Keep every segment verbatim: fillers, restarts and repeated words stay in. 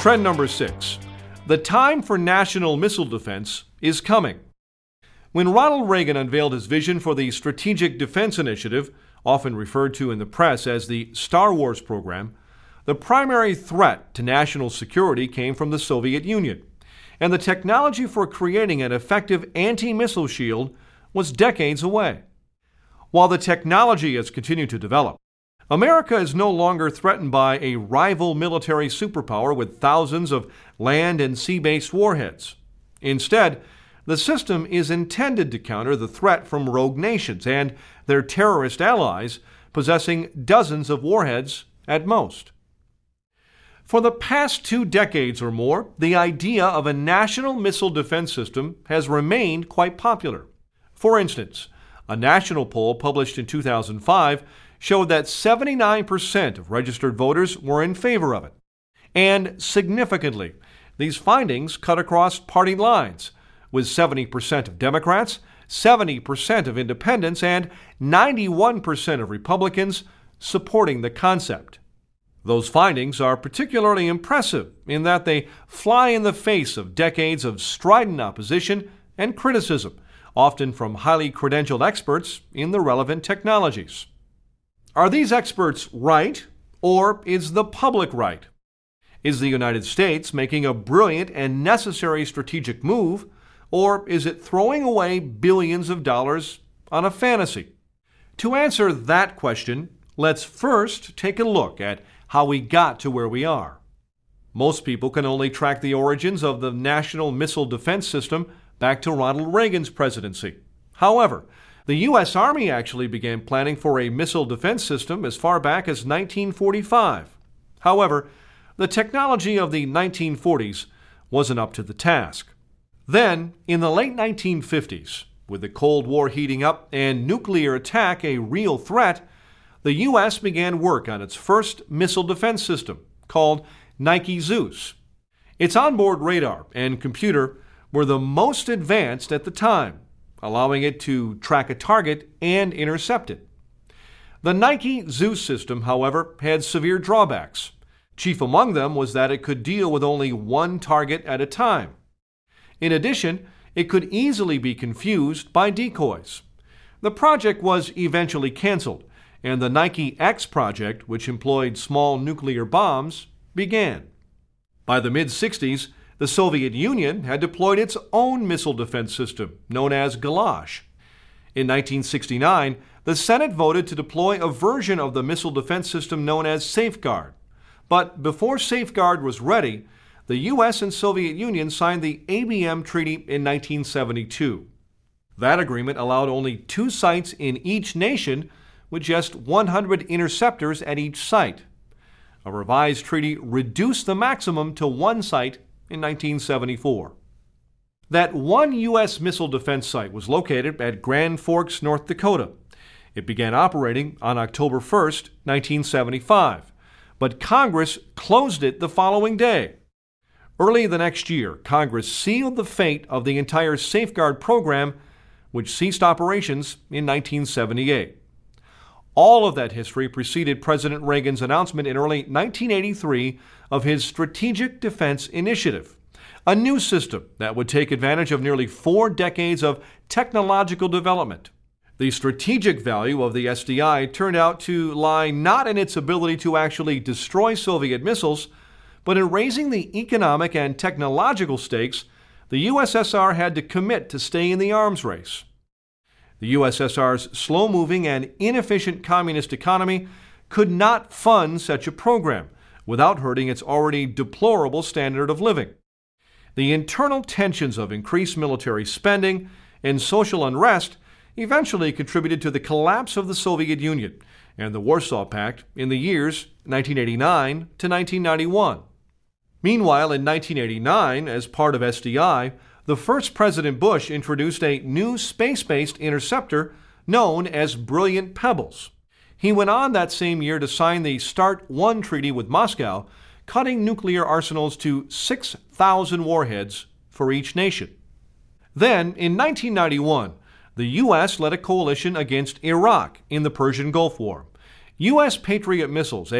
Trend number six. The time for national missile defense is coming. When Ronald Reagan unveiled his vision for the Strategic Defense Initiative, often referred to in the press as the Star Wars program, the primary threat to national security came from the Soviet Union, and the technology for creating an effective anti-missile shield was decades away. While the technology has continued to develop, America is no longer threatened by a rival military superpower with thousands of land and sea-based warheads. Instead, the system is intended to counter the threat from rogue nations and their terrorist allies possessing dozens of warheads at most. For the past two decades or more, the idea of a national missile defense system has remained quite popular. For instance, a national poll published in two thousand five showed that seventy-nine percent of registered voters were in favor of it. And significantly, these findings cut across party lines, with seventy percent of Democrats, seventy percent of independents, and ninety-one percent of Republicans supporting the concept. Those findings are particularly impressive in that they fly in the face of decades of strident opposition and criticism, often from highly credentialed experts in the relevant technologies. Are these experts right, or is the public right? Is the United States making a brilliant and necessary strategic move, or is it throwing away billions of dollars on a fantasy? To answer that question, let's first take a look at how we got to where we are. Most people can only track the origins of the National Missile Defense System back to Ronald Reagan's presidency. However, the U S Army actually began planning for a missile defense system as far back as nineteen forty-five. However, the technology of the nineteen forties wasn't up to the task. Then, in the late nineteen fifties, with the Cold War heating up and nuclear attack a real threat, the U S began work on its first missile defense system, called Nike Zeus. Its onboard radar and computer were the most advanced at the time, allowing it to track a target and intercept it. The Nike Zeus system, however, had severe drawbacks. Chief among them was that it could deal with only one target at a time. In addition, it could easily be confused by decoys. The project was eventually canceled, and the Nike X project, which employed small nuclear bombs, began. By the mid-sixties, the Soviet Union had deployed its own missile defense system, known as Gulash. In nineteen sixty-nine, the Senate voted to deploy a version of the missile defense system known as Safeguard. But before Safeguard was ready, the U S and Soviet Union signed the A B M Treaty in nineteen seventy-two. That agreement allowed only two sites in each nation with just one hundred interceptors at each site. A revised treaty reduced the maximum to one site in nineteen seventy-four. That one U S missile defense site was located at Grand Forks, North Dakota. It began operating on October first, nineteen seventy-five, but Congress closed it the following day. Early the next year, Congress sealed the fate of the entire Safeguard program, which ceased operations in nineteen seventy-eight. All of that history preceded President Reagan's announcement in early nineteen eighty-three of his Strategic Defense Initiative, a new system that would take advantage of nearly four decades of technological development. The strategic value of the S D I turned out to lie not in its ability to actually destroy Soviet missiles, but in raising the economic and technological stakes the U S S R had to commit to stay in the arms race. The U S S R's slow-moving and inefficient communist economy could not fund such a program without hurting its already deplorable standard of living. The internal tensions of increased military spending and social unrest eventually contributed to the collapse of the Soviet Union and the Warsaw Pact in the years nineteen eighty-nine to nineteen ninety-one. Meanwhile, in nineteen eighty-nine, as part of S D I, the first President Bush introduced a new space-based interceptor known as Brilliant Pebbles. He went on that same year to sign the START one treaty with Moscow, cutting nuclear arsenals to six thousand warheads for each nation. Then, in nineteen ninety-one, the U S led a coalition against Iraq in the Persian Gulf War. U S Patriot missiles, a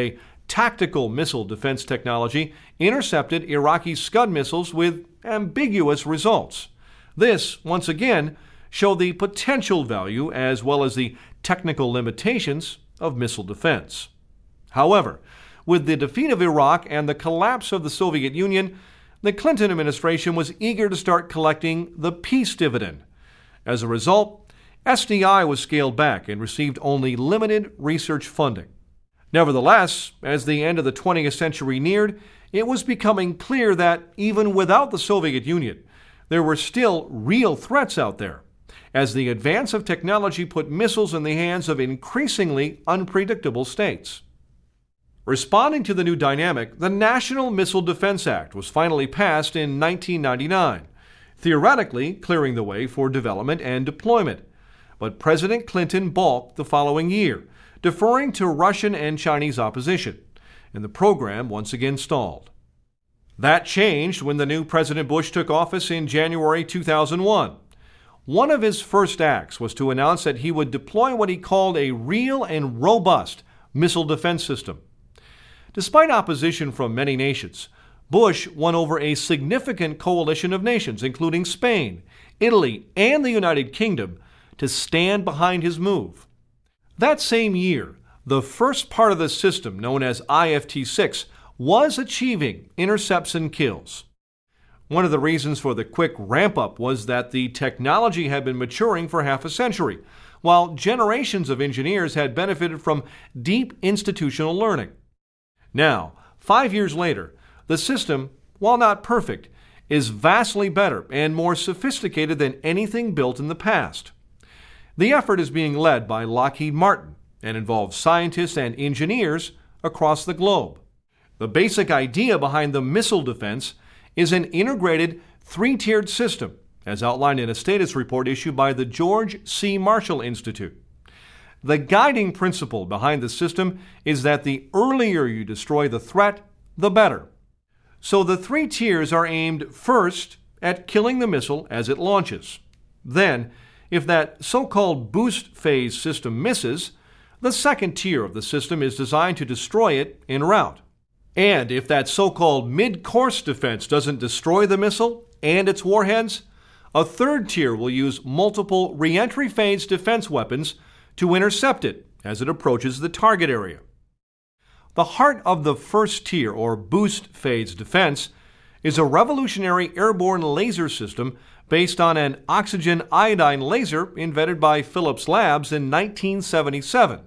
tactical missile defense technology intercepted Iraqi Scud missiles with ambiguous results. This, once again, showed the potential value as well as the technical limitations of missile defense. However, with the defeat of Iraq and the collapse of the Soviet Union, the Clinton administration was eager to start collecting the peace dividend. As a result, S D I was scaled back and received only limited research funding. Nevertheless, as the end of the twentieth century neared, it was becoming clear that even without the Soviet Union, there were still real threats out there, as the advance of technology put missiles in the hands of increasingly unpredictable states. Responding to the new dynamic, the National Missile Defense Act was finally passed in nineteen ninety-nine, theoretically clearing the way for development and deployment. But President Clinton balked the following year, deferring to Russian and Chinese opposition, and the program once again stalled. That changed when the new President Bush took office in January two thousand one. One of his first acts was to announce that he would deploy what he called a real and robust missile defense system. Despite opposition from many nations, Bush won over a significant coalition of nations, including Spain, Italy, and the United Kingdom, to stand behind his move. That same year, the first part of the system, known as I F T six, was achieving intercepts and kills. One of the reasons for the quick ramp-up was that the technology had been maturing for half a century, while generations of engineers had benefited from deep institutional learning. Now, five years later, the system, while not perfect, is vastly better and more sophisticated than anything built in the past. The effort is being led by Lockheed Martin and involves scientists and engineers across the globe. The basic idea behind the missile defense is an integrated three-tiered system, as outlined in a status report issued by the George C. Marshall Institute. The guiding principle behind the system is that the earlier you destroy the threat, the better. So the three tiers are aimed first at killing the missile as it launches. Then, if that so-called boost phase system misses, the second tier of the system is designed to destroy it en route. And if that so-called mid-course defense doesn't destroy the missile and its warheads, a third tier will use multiple re-entry phase defense weapons to intercept it as it approaches the target area. The heart of the first tier, or boost phase defense, is a revolutionary airborne laser system based on an oxygen iodine laser invented by Philips Labs in nineteen seventy-seven.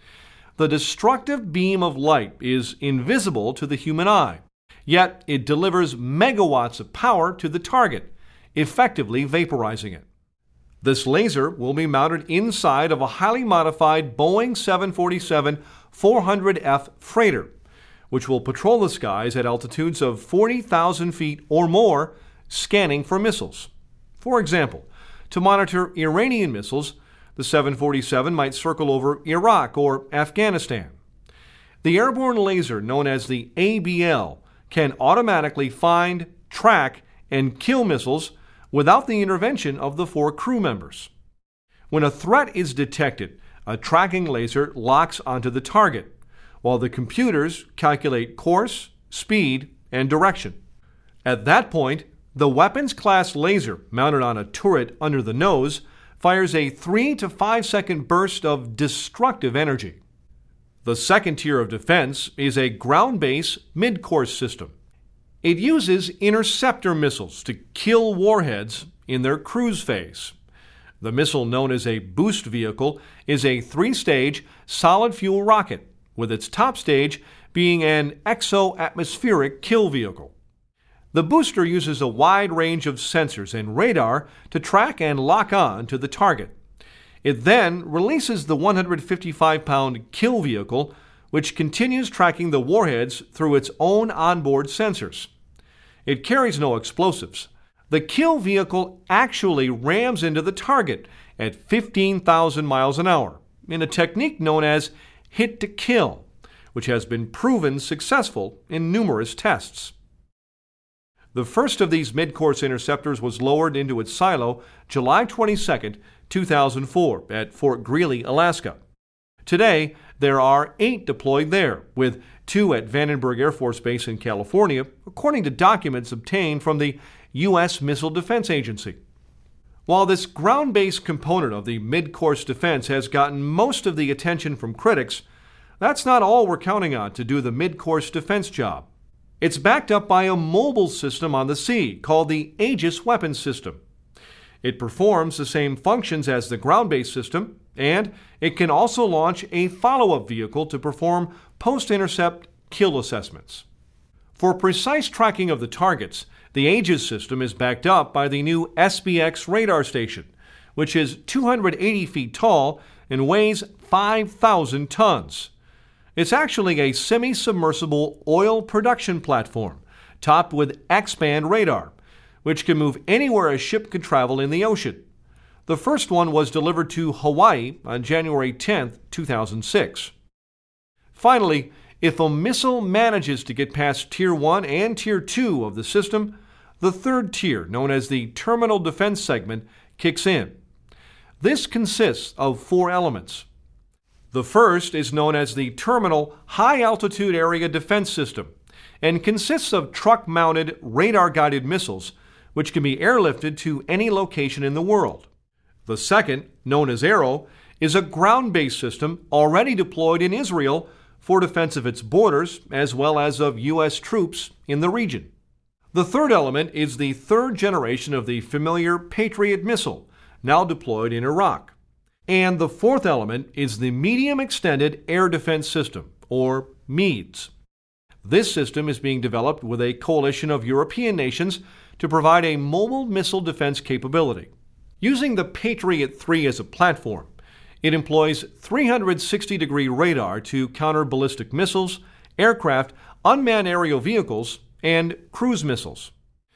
The destructive beam of light is invisible to the human eye, yet it delivers megawatts of power to the target, effectively vaporizing it. This laser will be mounted inside of a highly modified Boeing seven forty-seven four hundred F freighter, which will patrol the skies at altitudes of forty thousand feet or more, scanning for missiles. For example, to monitor Iranian missiles, the seven forty-seven might circle over Iraq or Afghanistan. The airborne laser, known as the A B L, can automatically find, track, and kill missiles without the intervention of the four crew members. When a threat is detected, a tracking laser locks onto the target, while the computers calculate course, speed, and direction. At that point, the weapons class laser, mounted on a turret under the nose, fires a three to five second burst of destructive energy. The second tier of defense is a ground-based mid-course system. It uses interceptor missiles to kill warheads in their cruise phase. The missile, known as a boost vehicle, is a three-stage solid-fuel rocket, with its top stage being an exo-atmospheric kill vehicle. The booster uses a wide range of sensors and radar to track and lock on to the target. It then releases the one hundred fifty-five pound kill vehicle, which continues tracking the warheads through its own onboard sensors. It carries no explosives. The kill vehicle actually rams into the target at fifteen thousand miles an hour in a technique known as hit-to-kill, which has been proven successful in numerous tests. The first of these mid-course interceptors was lowered into its silo July twenty-second, two thousand four at Fort Greely, Alaska. Today, there are eight deployed there, with two at Vandenberg Air Force Base in California, according to documents obtained from the U S Missile Defense Agency. While this ground-based component of the mid-course defense has gotten most of the attention from critics, that's not all we're counting on to do the mid-course defense job. It's backed up by a mobile system on the sea called the Aegis Weapons System. It performs the same functions as the ground-based system, and it can also launch a follow-up vehicle to perform post-intercept kill assessments. For precise tracking of the targets, the Aegis system is backed up by the new S B X radar station, which is two hundred eighty feet tall and weighs five thousand tons. It's actually a semi-submersible oil production platform topped with X-band radar, which can move anywhere a ship could travel in the ocean. The first one was delivered to Hawaii on January tenth, two thousand six. Finally, if a missile manages to get past Tier one and Tier two of the system, the third tier, known as the Terminal Defense Segment, kicks in. This consists of four elements. The first is known as the Terminal High Altitude Area Defense System and consists of truck-mounted radar-guided missiles, which can be airlifted to any location in the world. The second, known as Arrow, is a ground-based system already deployed in Israel for defense of its borders as well as of U S troops in the region. The third element is the third generation of the familiar Patriot missile, now deployed in Iraq. And the fourth element is the Medium Extended Air Defense System, or MEADS. This system is being developed with a coalition of European nations to provide a mobile missile defense capability. Using the Patriot three as a platform, it employs three hundred sixty degree radar to counter ballistic missiles, aircraft, unmanned aerial vehicles, and cruise missiles.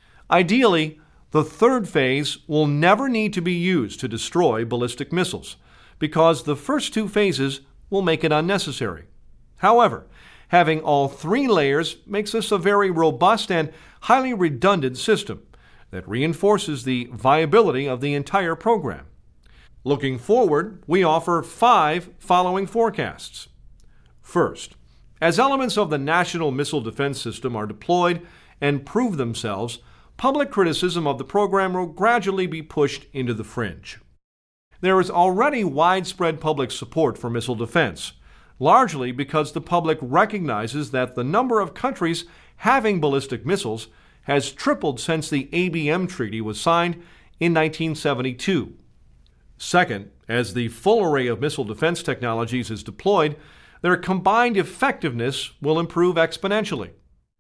Ideally, the third phase will never need to be used to destroy ballistic missiles, because the first two phases will make it unnecessary. However, having all three layers makes this a very robust and highly redundant system that reinforces the viability of the entire program. Looking forward, we offer five following forecasts. First, as elements of the National Missile Defense System are deployed and prove themselves, public criticism of the program will gradually be pushed into the fringe. There is already widespread public support for missile defense, largely because the public recognizes that the number of countries having ballistic missiles has tripled since the A B M Treaty was signed in nineteen seventy-two. Second, as the full array of missile defense technologies is deployed, their combined effectiveness will improve exponentially.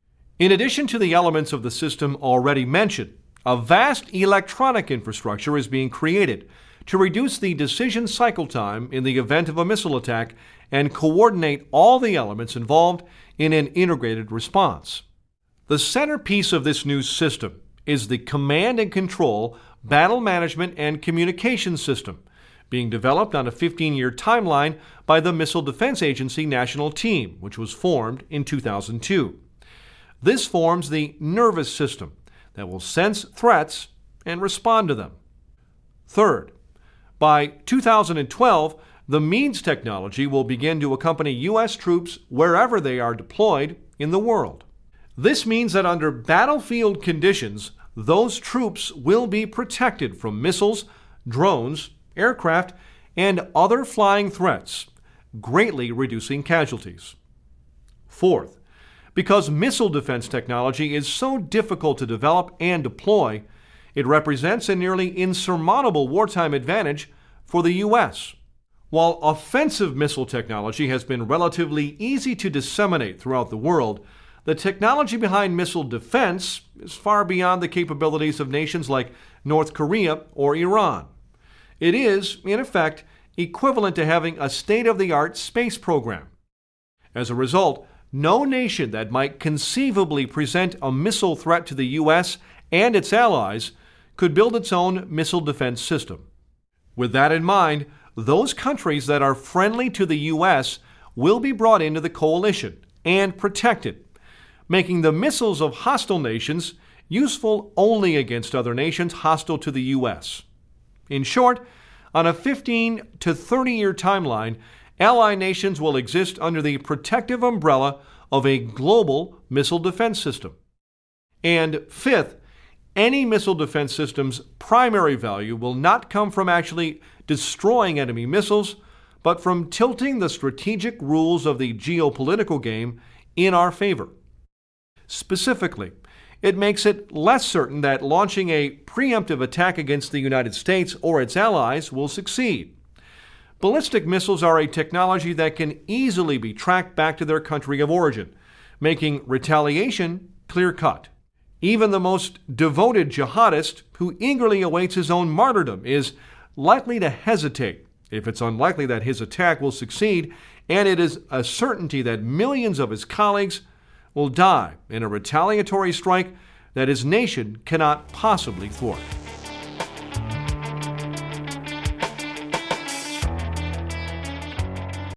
In addition to the elements of the system already mentioned, a vast electronic infrastructure is being created to reduce the decision cycle time in the event of a missile attack and coordinate all the elements involved in an integrated response. The centerpiece of this new system is the Command and Control Battle Management and Communication System, being developed on a fifteen-year timeline by the Missile Defense Agency National Team, which was formed in two thousand two. This forms the nervous system that will sense threats and respond to them. Third, by two thousand twelve, the MEADS technology will begin to accompany U S troops wherever they are deployed in the world. This means that under battlefield conditions, those troops will be protected from missiles, drones, aircraft, and other flying threats, greatly reducing casualties. Fourth, because missile defense technology is so difficult to develop and deploy, it represents a nearly insurmountable wartime advantage for the U S. While offensive missile technology has been relatively easy to disseminate throughout the world, the technology behind missile defense is far beyond the capabilities of nations like North Korea or Iran. It is, in effect, equivalent to having a state-of-the-art space program. As a result, no nation that might conceivably present a missile threat to the U S and its allies could build its own missile defense system. With that in mind, those countries that are friendly to the U S will be brought into the coalition and protected, making the missiles of hostile nations useful only against other nations hostile to the U S. In short, on a fifteen to thirty year timeline, ally nations will exist under the protective umbrella of a global missile defense system. And fifth, any missile defense system's primary value will not come from actually destroying enemy missiles, but from tilting the strategic rules of the geopolitical game in our favor. Specifically, it makes it less certain that launching a preemptive attack against the United States or its allies will succeed. Ballistic missiles are a technology that can easily be tracked back to their country of origin, making retaliation clear-cut. Even the most devoted jihadist who eagerly awaits his own martyrdom is likely to hesitate if it's unlikely that his attack will succeed, and it is a certainty that millions of his colleagues will die in a retaliatory strike that his nation cannot possibly thwart.